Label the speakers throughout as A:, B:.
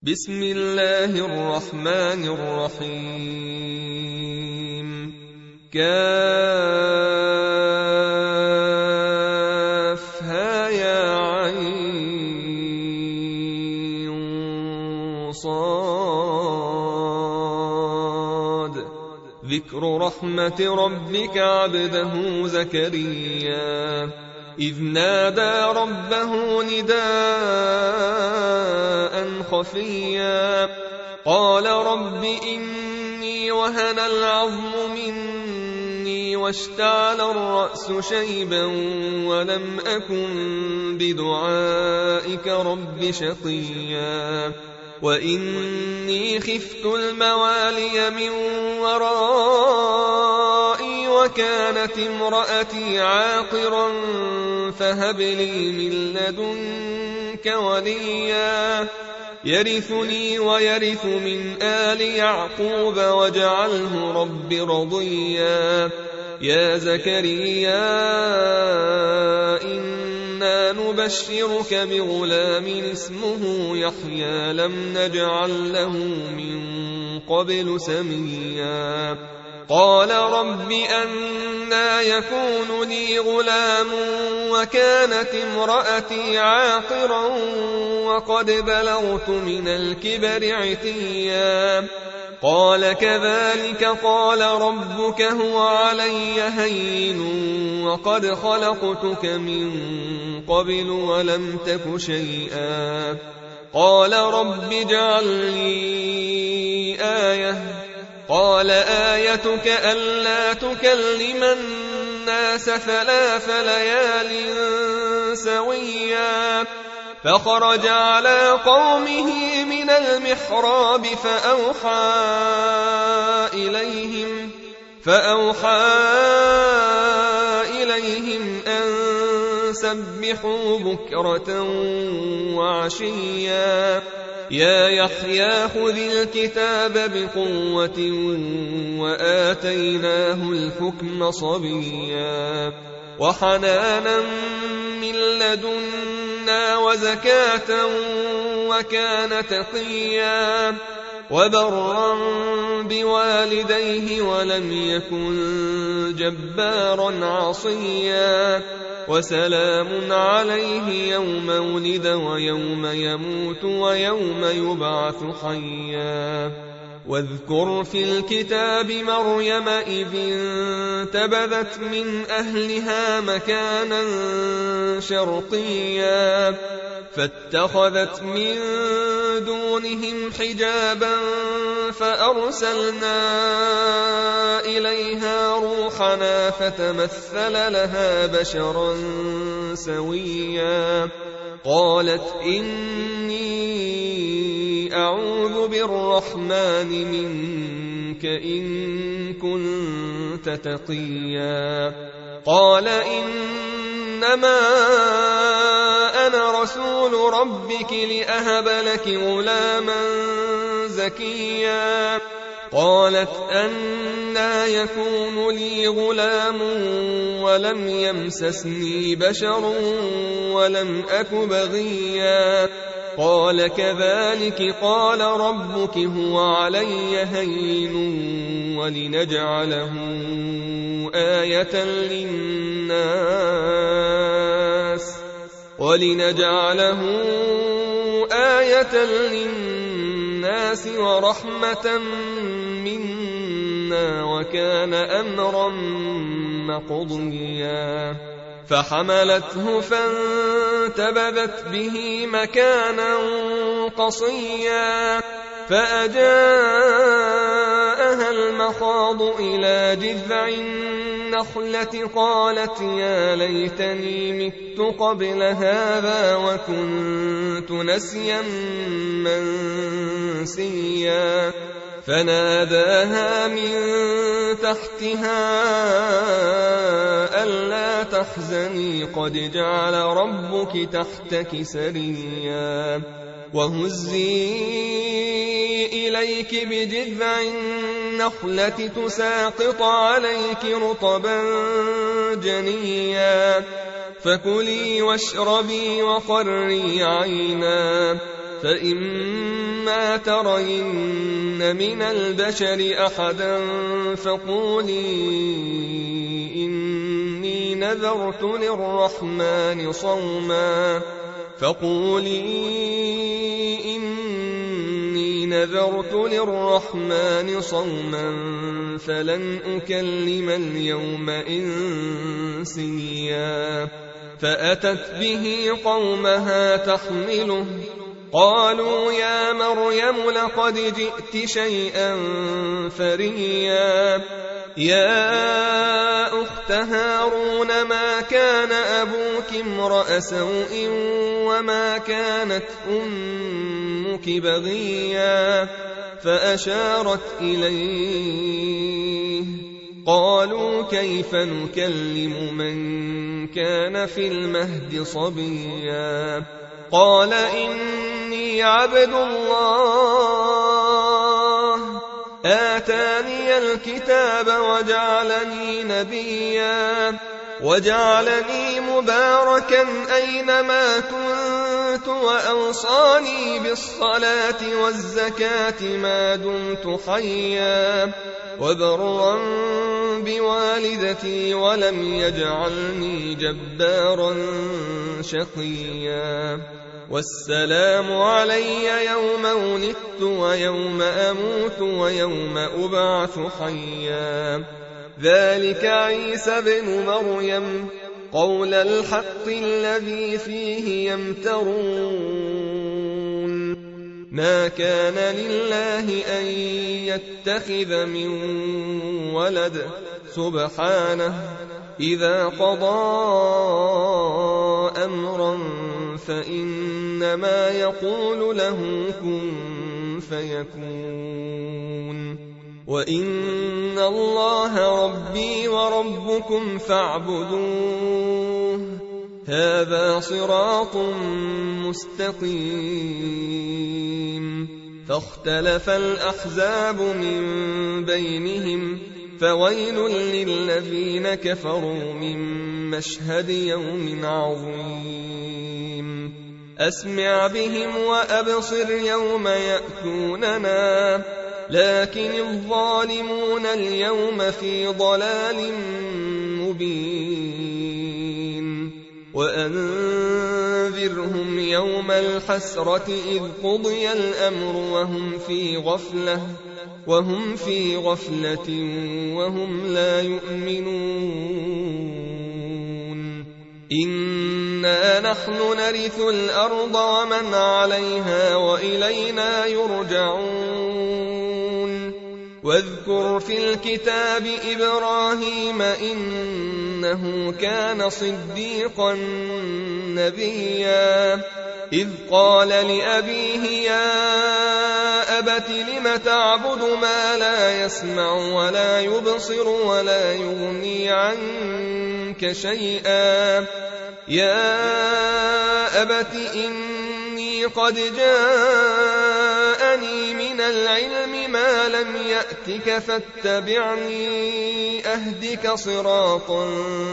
A: بسم الله الرحمن الرحيم كافها يا عين صاد ذكر رحمة ربك عبده زكريا إذ نادى ربه نداء خفيا قال رب إني وهن العظم مني واشتعل الرأس شيبا ولم أكن بدعائك رب شقيا وإني خفت الموالي من ورائي وكانت امرأتي عاقرا فهب لي من لدنك وليا يرثني ويرث من آل يعقوب واجعله رب رضيا يا زكريا إنا نبشرك بغلام اسمه يحيى لم نجعل له من قبل سميا قال رب أنى يكون لي غلام وكانت امرأتي عاقرا وقد بلغت من الكبر عتيا قال كذلك قال ربك هو علي هين وقد خلقتك من قبل ولم تك شيئا قال رب اجعل لي آية قال آيتك ألا تكلم الناس 3 ليال سويا فخرج على قومه من المحراب فأوحى إليهم أن سبحوا بكرة وعشيا يا يحيى خذ الكتاب بقوة وآتيناه الحكم صبيا وحنانا من لدنا وزكاة وكان تقيا وبرا بوالديه ولم يكن جبارا عصيا وسلام عليه يوم ولد ويوم يموت ويوم يبعث حيا واذكر في الكتاب مريم إذ انتبذت من أهلها مكانا شرقيا فاتخذت من دونهم حجابا فأرسلنا إليها روحنا فتمثل لها بشرا سويا قالت إني أعوذ بالرحمن منك إن كنت تقيا قال إنما أنا رسول ربك لأهب لك غلاما زكيا قالت أنى يكون لي غلام ولم يمسسني بشر ولم أك بغيا قال كذلك قال ربك هو علي هين ولنجعله آية للناس ورحمة منا وكان أمرا مقضيا فحملته فانتبذت به مكانا قصيا فأجاءها المخاض إلى جذع النخلة قالت يا ليتني مت قبل هذا وكنت نسيا منسيا فناداها من تحتها ألا تحزني قد جعل ربك تحتك سريا وهزي إليك بجذع النخلة تساقط عليك رطبا جنيا فكلي واشربي وقري عينا فإما ترين من البشر أحدا فقولي إني نذرت للرحمن صوما فلن أكلم اليوم إنسيا. فأتت به قومها تحمله قالوا يا مريم لقد جئت شيئا فريا. يا أخت هارون ما كان أبوك امرأ سوء وما كانت أمك بغيا. فأشارت إليه قالوا كيف نكلم من كان في المهد صبيا. قال إني عبد الله آتاني الكتاب وجعلني نبيا وجعلني مباركا أينما كنت وأوصاني بالصلاة والزكاة ما دمت حيا وبرا بوالدتي ولم يجعلني جبارا شقيا. والسلام علي يوم ولدت ويوم أموت ويوم أبعث حيا. ذلك عيسى بن مريم قول الحق الذي فيه يمترون. ما كان لله أن يتخذ من ولد سبحانه إذا قضى أمرا فإنما يقول له كن فيكون. وإن الله ربي وربكم فاعبدوه هذا صراط مستقيم. فاختلف الأحزاب من بينهم فويل للذين كفروا من مشهد يوم عظيم. أسمع بهم وأبصر يوم يأتوننا لكن الظالمون اليوم في ضلال مبين. وأنذرهم يوم الحسرة إذ قضي الأمر وهم في غفلة وهم لا يؤمنون. إنا نحن نرث الأرض ومن عليها وإلينا يرجعون. واذكر في الكتاب إبراهيم إنه كان صديقا نبيا. إذ قال لأبيه يا أبت لم تعبد ما لا يسمع ولا يبصر ولا يغني عنك شيئا. يا أبت إني قد جاءني من العلم ما لم يأتك فاتبعني أهدك صراطا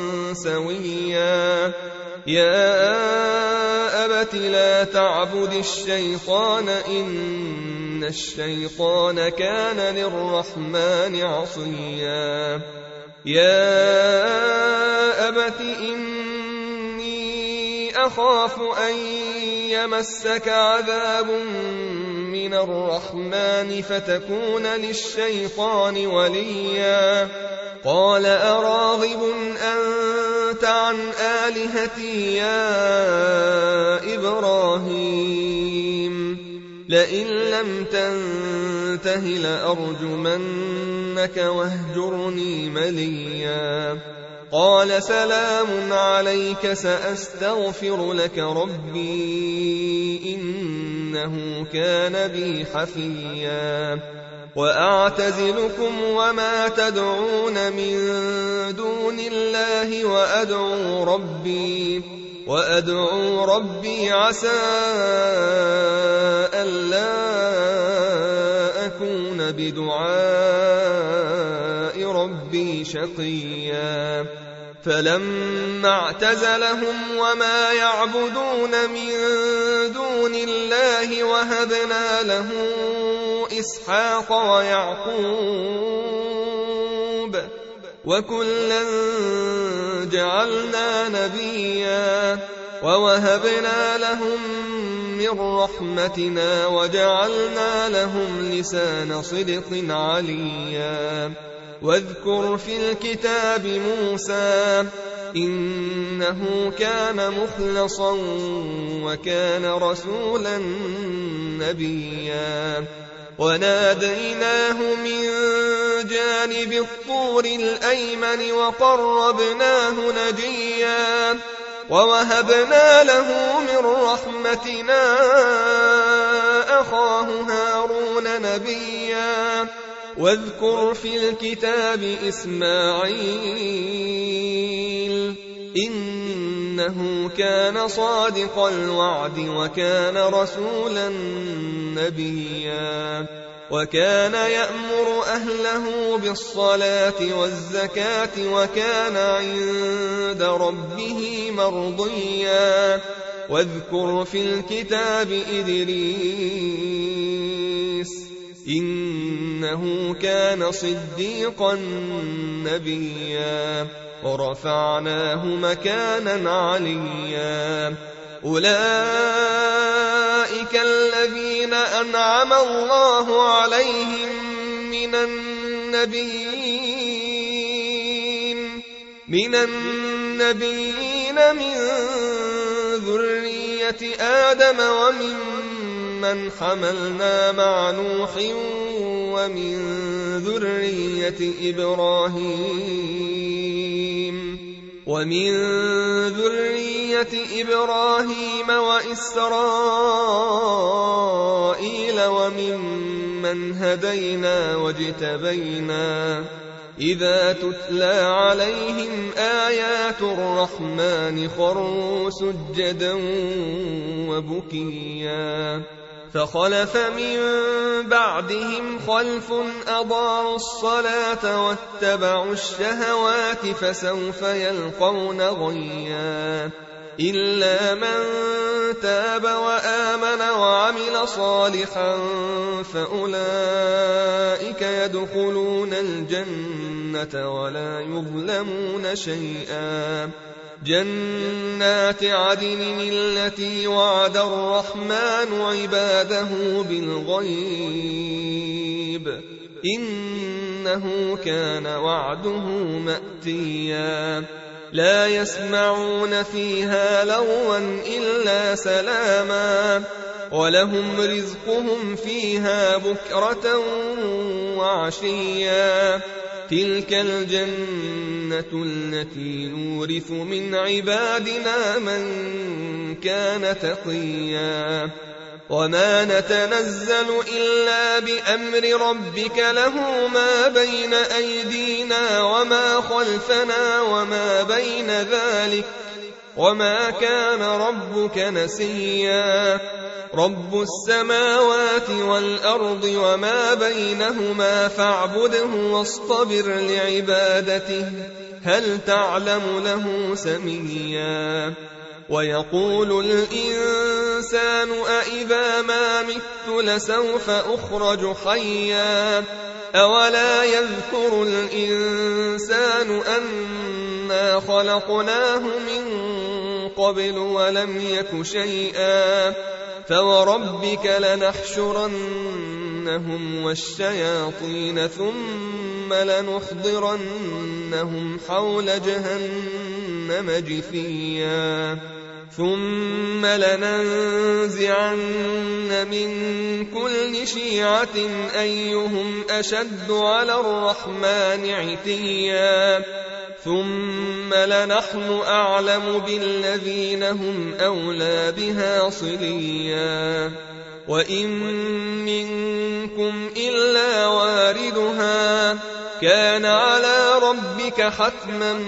A: سويا. يا أبت لا تعبد الشيطان إن الشيطان كان للرحمن عصيا. يا أبت إني أخاف أن يمسك عذاب من الرحمن فتكون للشيطان وليا. قال أراغب أنت عن آلهتي يا إبراهيم لئن لم تنته لأرجمنك واهجرني مليا. قال سلام عليك سأستغفر لك ربي إنه كان بي حفيا. وأعتزلكم وما تدعون من دون الله وأدعو ربي عسى ألا أكون بدعاء ربي شقيا. فلما اعتزلهم وما يعبدون من دون دون الله وهبنا له إسحاق ويعقوب وكلا جعلنا نبيا ووهبنا لهم من رحمتنا وجعلنا لهم لسان صدق عليا واذكر في الكتاب موسى إنه كان مخلصا وكان رسولا نبيا وناديناه من جانب الطور الأيمن وقربناه نجيا ووهبنا له من رحمتنا أخاه هارون نبيا واذكر في الكتاب إسماعيل إنه كان صادق الوعد وكان رسولا نبيا وكان يأمر أهله بالصلاة والزكاة وكان عند ربه مرضيا واذكر في الكتاب إدريس إنه كان صديقا نبيا ورفعناه مكانا عليا أولئك الذين أنعم الله عليهم من النبيين من ذرية آدم ومن حملنا مع نوح ومن ذرية إبراهيم وإسرائيل وممن هدينا واجتبينا إذا تتلى عليهم آيات الرحمن خروا سجدا وبكيا فخلف من بعدهم خلف أضاعوا الصلاة واتبعوا الشهوات فسوف يلقون غيا إلا من تاب وآمن وعمل صالحا فأولئك يدخلون الجنة ولا يظلمون شيئا جنات عدن التي وعد الرحمن عباده بالغيب إنه كان وعده مأتيا لا يسمعون فيها لغوا إلا سلاما ولهم رزقهم فيها بكرة وعشيا تلك الجنة التي نورث من عبادنا من كان تقيا وما نتنزل إلا بأمر ربك له ما بين أيدينا وما خلفنا وما بين ذلك وما كان ربك نسيا رب السماوات والأرض وما بينهما فاعبده واصطبر لعبادته هل تعلم له سميا ويقول الإنسان أإذا ما مت لسوف أخرج حيا أولا يذكر الإنسان أنا خلقناه من قبل ولم يك شيئا فوربك لنحشرنهم والشياطين ثم لنحضرنهم حول جهنم جثيا ثم لننزعن من كل شيعة أيهم أشد على الرحمن عتيا ثم لنحن أعلم بالذين هم أولى بها صليا وإن منكم إلا واردها كان على ربك حتما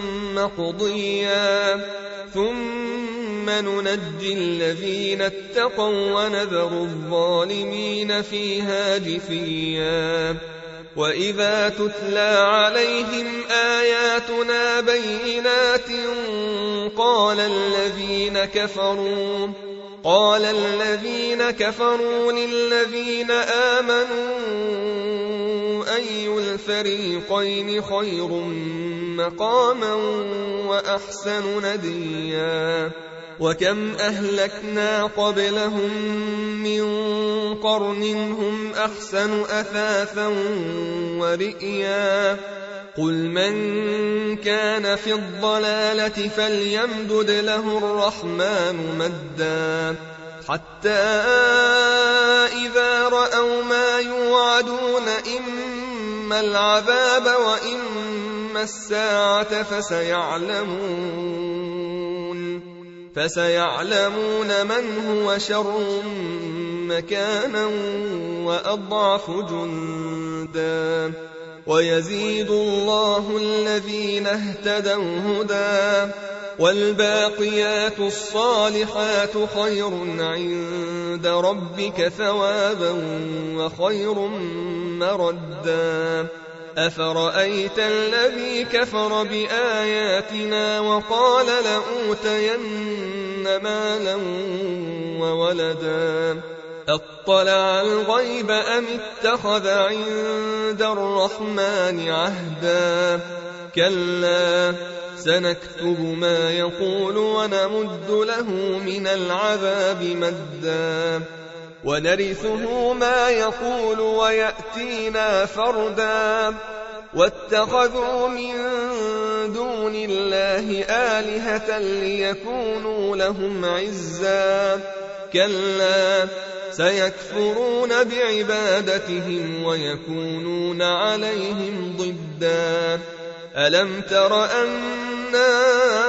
A: مقضيا ثم ننجي الذين اتقوا ونذر الظالمين فيها جثيا وإذا تتلى عليهم آياتنا بينات قال قال الذين كفروا للذين آمنوا أي الفريقين خير مقاما وأحسن نديا وكم أهلكنا قبلهم من قرن هم أحسن أثاثا ورئيا قل من كان في الضلالة فليمدد له الرحمن مدا حتى إذا رأوا ما يوعدون إما العذاب وإما الساعة فسيعلمون من هو شر مكانا وأضعف جندا ويزيد الله الذين اهتدوا هدى والباقيات الصالحات خير عند ربك ثوابا وخير مردا أفرأيت الذي كفر بآياتنا وقال لأوتين مالا وولدا أطلع الغيب أم اتخذ عند الرحمن عهدا كلا سنكتب ما يقول ونمد له من العذاب مدا ونرثه ما يقول ويأتينا فردا واتخذوا من دون الله آلهة ليكونوا لهم عزا كلا سيكفرون بعبادتهم ويكونون عليهم ضدا ألم تر أنا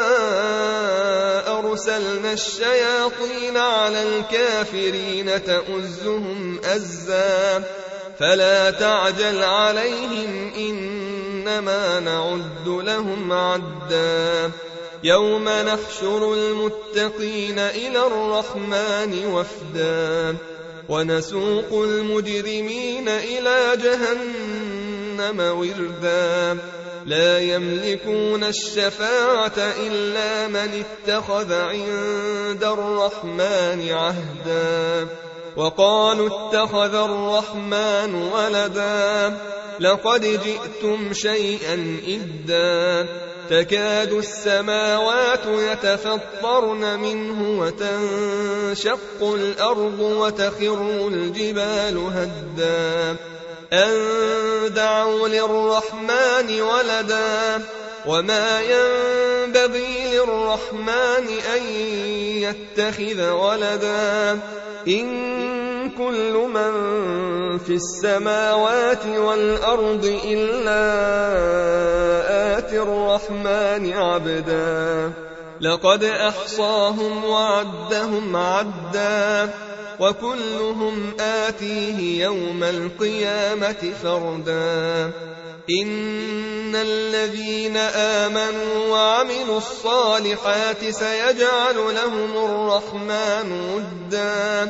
A: أرسلنا الشياطين على الكافرين تؤزهم أزا فلا تعجل عليهم إنما نعد لهم عدا يوم نحشر المتقين إلى الرحمن وفدا ونسوق المجرمين إلى جهنم وردا لا يملكون الشفاعة إلا من اتخذ عند الرحمن عهدا وقالوا اتخذ الرحمن ولدا لقد جئتم شيئا إدا تكاد السماوات يتفطرن منه وتنشق الأرض وتخر الجبال هدا أن دعوا للرحمن ولدا وما ينبغي للرحمن أن يتخذ ولدا إن كل من في السماوات والأرض إلا آتي الرحمن عبدا لقد أحصاهم وعدهم عدا وكلهم آتيه يوم القيامة فردا إن الذين آمنوا وعملوا الصالحات سيجعل لهم الرحمن ودا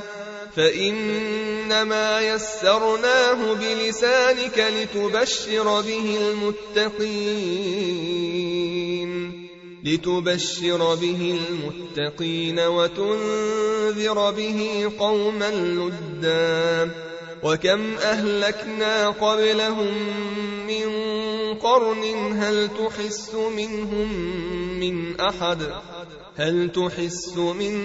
A: فإنما يسرناه بلسانك لتبشر به المتقين وتنذر به قوما لدا وكم أهلكنا قبلهم من قرن هل تحس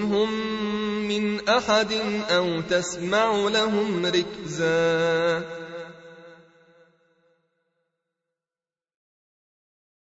A: منهم من أحد أو تسمع لهم ركزا